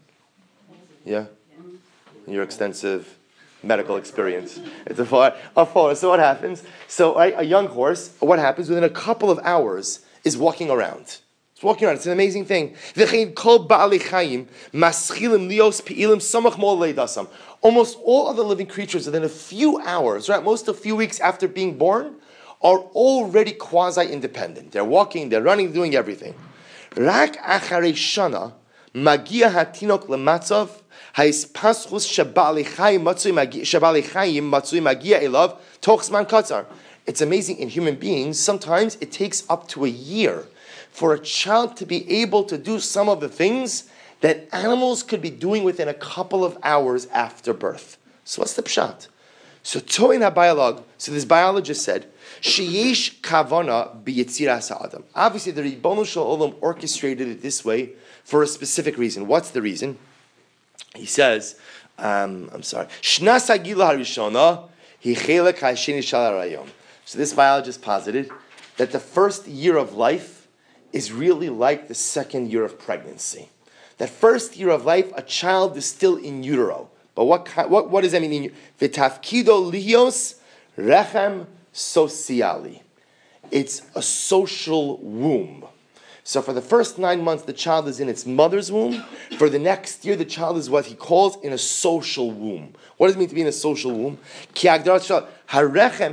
Yeah? Your extensive medical experience. It's a foal. So what happens? So a young horse, what happens within a couple of hours is walking around. It's walking around. It's an amazing thing. Almost all other living creatures within a few hours, right? Most a few weeks after being born, are already quasi-independent. They're walking, they're running, doing everything. Rak acharei shana magia hatinok lematzav Haispashus shabali chayim matzui magia elav tochsman katzar. It's amazing in human beings, sometimes it takes up to a year for a child to be able to do some of the things that animals could be doing within a couple of hours after birth. So what's the pshat? So Toin HaBiolog, so this biologist said, Sheyesh kavana b'yetziras ha'adam. Obviously the Ribono Shel Olam orchestrated it this way for a specific reason. What's the reason? He says, Shnas ha'gila harishona hi chelek ha'sheni shel harayom. So this biologist posited that the first year of life is really like the second year of pregnancy. That first year of life, a child is still in utero. But what does that mean? V'tafkido lihios rechem sociali. It's a social womb. So for the first 9 months, the child is in its mother's womb. For the next year, the child is what he calls in a social womb. What does it mean to be in a social womb? Ki agdarat harechem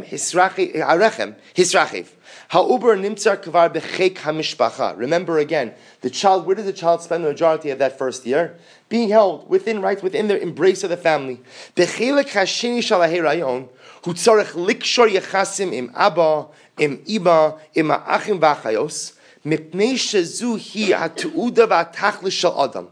hisrachiv. Ha'uber nimtzar kvar b'chek hamishpacha. Remember again, the child. Where does the child spend the majority of that first year? Being held within the embrace of the family. B'chelek hasheni shalahei rayon hu tzarech likshor yechasim im abba, im iba, im ha'achim v'achayos. Mipnei shezu hi ha'tu'uda v'atachlis shel adam.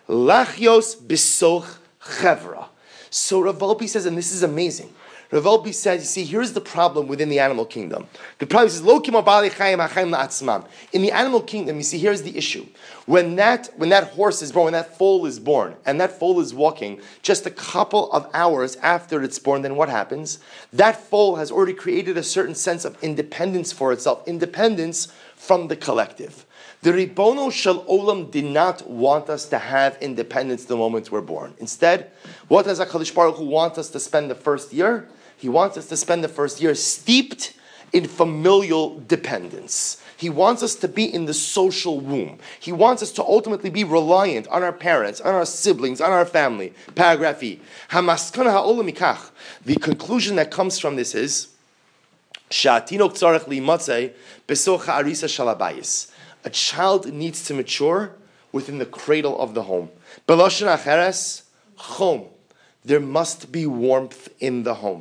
Lachios b'soch chevra. So Rav Volpe says, and this is amazing. Rav Volpe says, you see, here's the problem within the animal kingdom. The problem is, Lo kimo ba'alei chayim ha'chayim la'atzmam. In the animal kingdom, you see, here's the issue. When that horse is born, when that foal is born, and that foal is walking just a couple of hours after it's born, then what happens? That foal has already created a certain sense of independence for itself, independence from the collective. The Ribono Shel Olam did not want us to have independence the moment we're born. Instead, what does HaKadosh Baruch Hu want us to spend the first year? He wants us to spend the first year steeped in familial dependence. He wants us to be in the social womb. He wants us to ultimately be reliant on our parents, on our siblings, on our family. Paragraph E. Hamaskana ha'olam mikach. The conclusion that comes from this is Sha'atinok tzarech limatzei besoch ha'arisa shalabayis. A child needs to mature within the cradle of the home. Beloshen acheres, chom. There must be warmth in the home.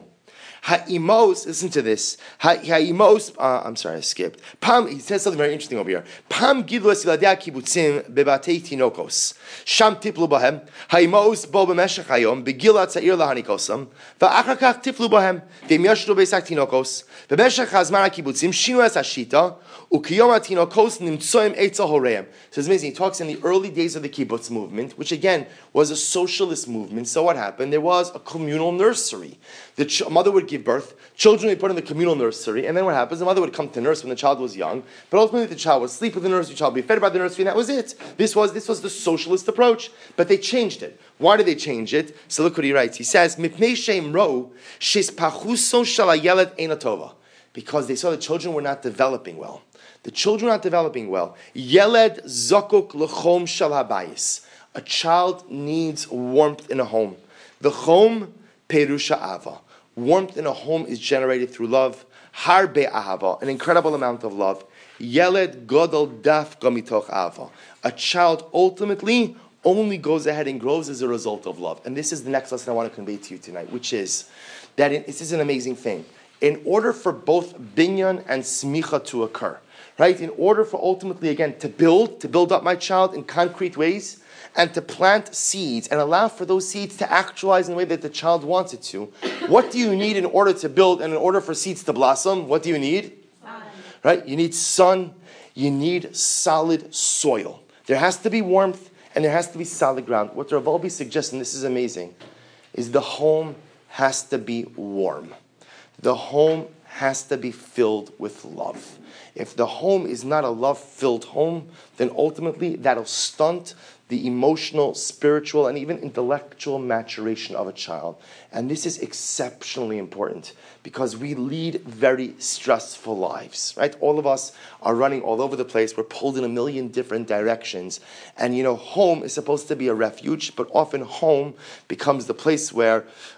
Ha'imos, listen to this. Ha'imos, I'm sorry, I skipped. He says something very interesting over here. Pam gidlu es yiladei kibutzim bebatei tinokos. Sham tiplu bahem. Ha'imos bo b'meshech hayom begilat tza'ir lahanikosam. Va'achar kach tiplu bahem. V'im yashru beisak tinokos. B'meshech hazman ha'kibutzim shinu es hashita. Ukiyom ha'tinokos nimtzoim eitza horeim. So it's amazing. He talks in the early days of the kibbutz movement, which again was a socialist movement. So what happened? There was a communal nursery. The mother would give birth, children would be put in the communal nursery, and then what happens? The mother would come to nurse when the child was young, but ultimately the child would sleep with the nursery, the child would be fed by the nursery, and that was it. This was the socialist approach, but they changed it. Why did they change it? So look what he writes. He says, "Mipnei sheim ro shispachuso shel hayeled eina tova," because they saw the children were not developing well. The children are not developing well. Yeled zokok lechom shel habayis. A child needs warmth in a home. The home perusha ava. Warmth in a home is generated through love. Harbe ahava, an incredible amount of love. Yeled godol daf gamitoch ava. A child ultimately only goes ahead and grows as a result of love. And this is the next lesson I want to convey to you tonight, which is that this is an amazing thing. In order for both binyan and smicha to occur, right? In order for ultimately, again, to build up my child in concrete ways, and to plant seeds and allow for those seeds to actualize in the way that the child wants it to. What do you need in order to build and in order for seeds to blossom? What do you need? Sun. Right? You need sun. You need solid soil. There has to be warmth and there has to be solid ground. What Rav Volpe suggests, and this is amazing, is the home has to be warm. The home has to be filled with love. If the home is not a love-filled home, then ultimately that'll stunt the emotional, spiritual, and even intellectual maturation of a child. And this is exceptionally important because we lead very stressful lives, right? All of us are running all over the place. We're pulled in a million different directions. And home is supposed to be a refuge, but often home becomes the place where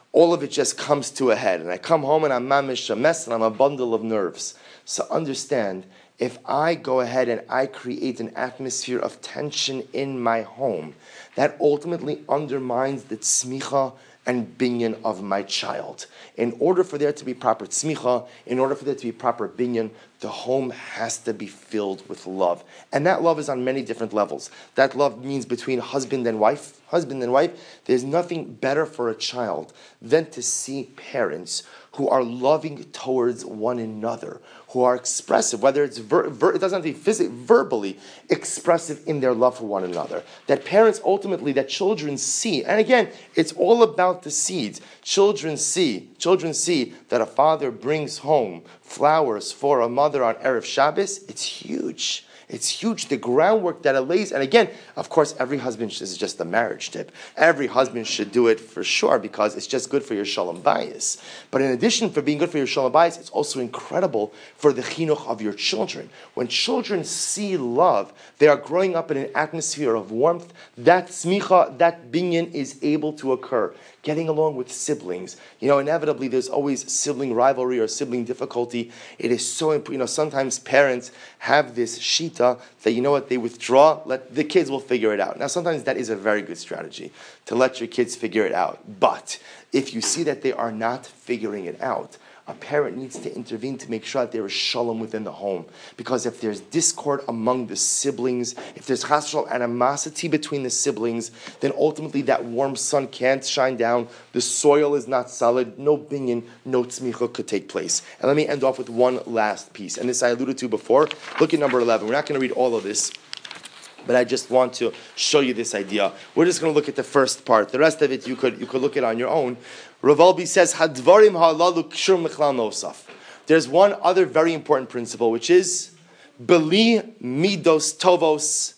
all of it just comes to a head. And I come home and I'm mamish a mess and I'm a bundle of nerves. So understand, if I go ahead and I create an atmosphere of tension in my home, that ultimately undermines the tzmicha and binyan of my child. In order for there to be proper tzmicha, in order for there to be proper binyan, the home has to be filled with love. And that love is on many different levels. That love means between husband and wife. There's nothing better for a child than to see parents who are loving towards one another, who are expressive, whether it's it doesn't have to be verbally expressive in their love for one another. That parents ultimately, that children see, and again, it's all about the seeds. Children see that a father brings home flowers for a mother on Erev Shabbos. It's huge. It's huge, the groundwork that it lays. And again, of course, every husband, this is just a marriage tip, every husband should do it for sure because it's just good for your shalom bayis. But in addition for being good for your shalom bayis, it's also incredible for the chinuch of your children. When children see love, they are growing up in an atmosphere of warmth. That smicha, that binyan is able to occur. Getting along with siblings. Inevitably there's always sibling rivalry or sibling difficulty. It is so important. Sometimes parents have this shita that, they withdraw, let the kids will figure it out. Now sometimes that is a very good strategy, to let your kids figure it out. But if you see that they are not figuring it out, a parent needs to intervene to make sure that there is shalom within the home. Because if there's discord among the siblings, if there's chas v'shalom animosity between the siblings, then ultimately that warm sun can't shine down, the soil is not solid, no binyan, no tzmicha could take place. And let me end off with one last piece. And this I alluded to before. Look at number 11. We're not going to read all of this, but I just want to show you this idea. We're just going to look at the first part. The rest of it you could look at on your own. Rav Wolbe says, Hadvarim ha'alalu kshur michlal nosaf. There's one other very important principle, which is, Beli midos tovos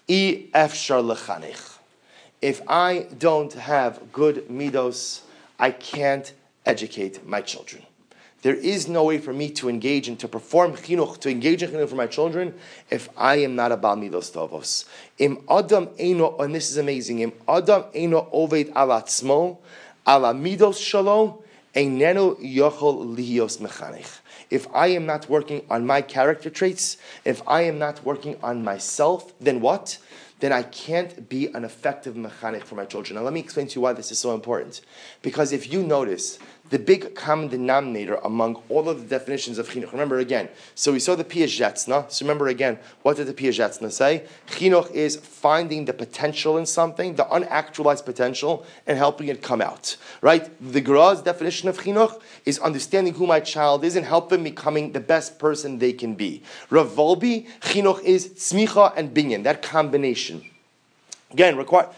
I efshar lechanech. If I don't have good midos, I can't educate my children. There is no way for me to engage and to perform chinuch, to engage in chinuch for my children, if I am not a bal midos tovos. Im adam eino, and this is amazing, im adam eino oved al atzmo, ala midos shalom, einenu yochol lihios mechanech. If I am not working on my character traits, if I am not working on myself, then what? Then I can't be an effective mechanech for my children. Now let me explain to you why this is so important. Because if you notice, the big common denominator among all of the definitions of chinuch, remember again, so we saw the Piaget. So remember again, what did the Piaget say? Chinuch is finding the potential in something, the unactualized potential, and helping it come out. Right? The Gra's definition of chinuch is understanding who my child is and helping becoming the best person they can be. Rav Wolbe, chinuch is tzmicha and binyan, that combination. Again,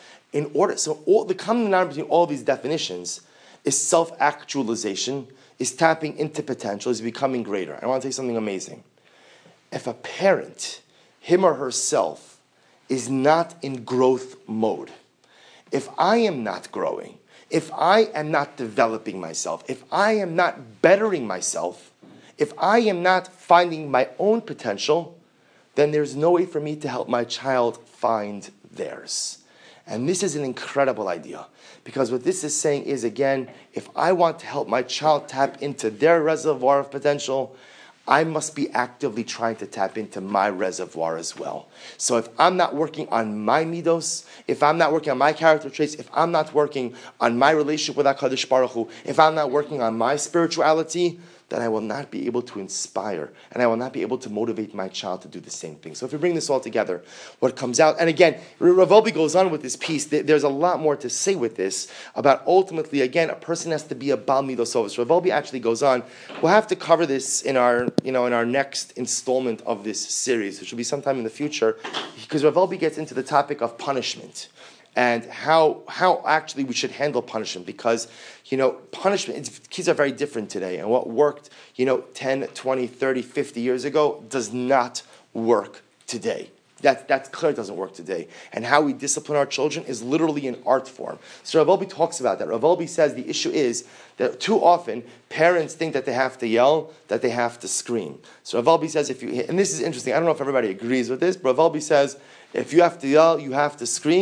so all the common denominator between all these definitions is self-actualization, is tapping into potential, is becoming greater. I want to tell you something amazing. If a parent, him or herself, is not in growth mode, if I am not growing, if I am not developing myself, if I am not bettering myself, if I am not finding my own potential, then there's no way for me to help my child find theirs. And this is an incredible idea. Because what this is saying is, again, if I want to help my child tap into their reservoir of potential, I must be actively trying to tap into my reservoir as well. So if I'm not working on my midos, if I'm not working on my character traits, if I'm not working on my relationship with HaKadosh Baruch Hu, if I'm not working on my spirituality, then I will not be able to inspire and I will not be able to motivate my child to do the same thing. So if we bring this all together, what comes out, and again, Rav Wolbe goes on with this piece, there's a lot more to say with this about ultimately, again, a person has to be a Bal Midos Tovos. Rav Wolbe actually goes on. We'll have to cover this in our next installment of this series, which will be sometime in the future, because Rav Wolbe gets into the topic of punishment. And how actually we should handle punishment, because punishment, kids are very different today, and what worked 10, 20, 30, 50 years ago does not work today. That clearly doesn't work today. And how we discipline our children is literally an art form. So Rav Wolbe talks about that. Rav Wolbe says the issue is that too often parents think that they have to yell, that they have to scream. So Rav Wolbe says, and this is interesting, I don't know if everybody agrees with this, but Rav Wolbe says if you have to yell, you have to scream,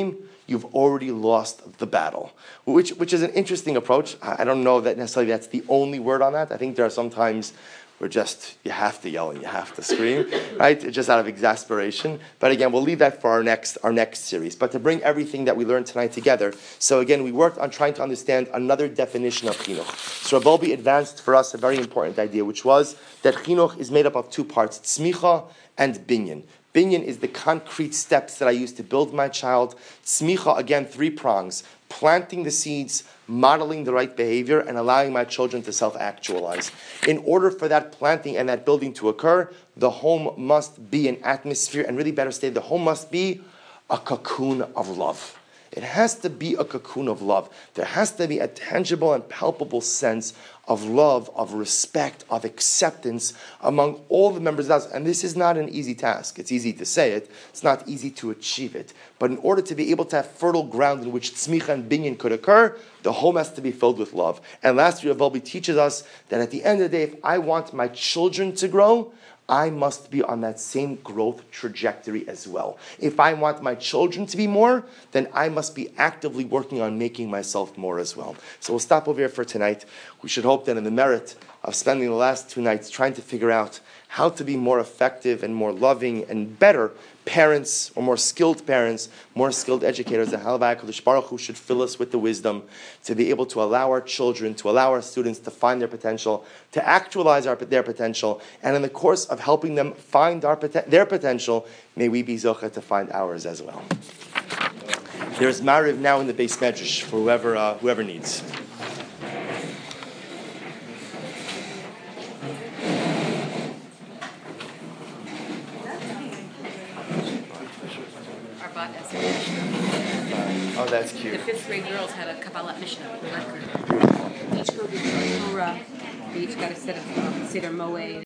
you've already lost the battle. Which is an interesting approach. I don't know that necessarily that's the only word on that. I think there are some times where you have to yell and you have to scream, right? Just out of exasperation. But again, we'll leave that for our next series. But to bring everything that we learned tonight together, so again, we worked on trying to understand another definition of chinuch. So Rav Wolbe advanced for us a very important idea, which was that chinuch is made up of two parts, tzmicha and binyan. Binyan is the concrete steps that I use to build my child. Tzmicha, again, 3 prongs. Planting the seeds, modeling the right behavior, and allowing my children to self-actualize. In order for that planting and that building to occur, the home must be an atmosphere, and really better stated, the home must be a cocoon of love. It has to be a cocoon of love. There has to be a tangible and palpable sense of love, of respect, of acceptance among all the members of the house. And this is not an easy task. It's easy to say it. It's not easy to achieve it. But in order to be able to have fertile ground in which tzmicha and binyan could occur, the home has to be filled with love. And lastly, Rav Wolbe teaches us that at the end of the day, if I want my children to grow, I must be on that same growth trajectory as well. If I want my children to be more, then I must be actively working on making myself more as well. So we'll stop over here for tonight. We should hope that in the merit of spending the last 2 nights trying to figure out how to be more effective and more loving and better parents, or more skilled parents, more skilled educators, that HaKadosh Baruch Hu should fill us with the wisdom to be able to allow our children, to allow our students to find their potential, to actualize their potential, and in the course of helping them find their potential, may we be zocheh to find ours as well. There's Mariv now in the base medrash for whoever needs. Oh, that's cute. The 5th grade girls had a Kabbalah Mishnah. Each girl did Torah. They each got a set of Seder Moed.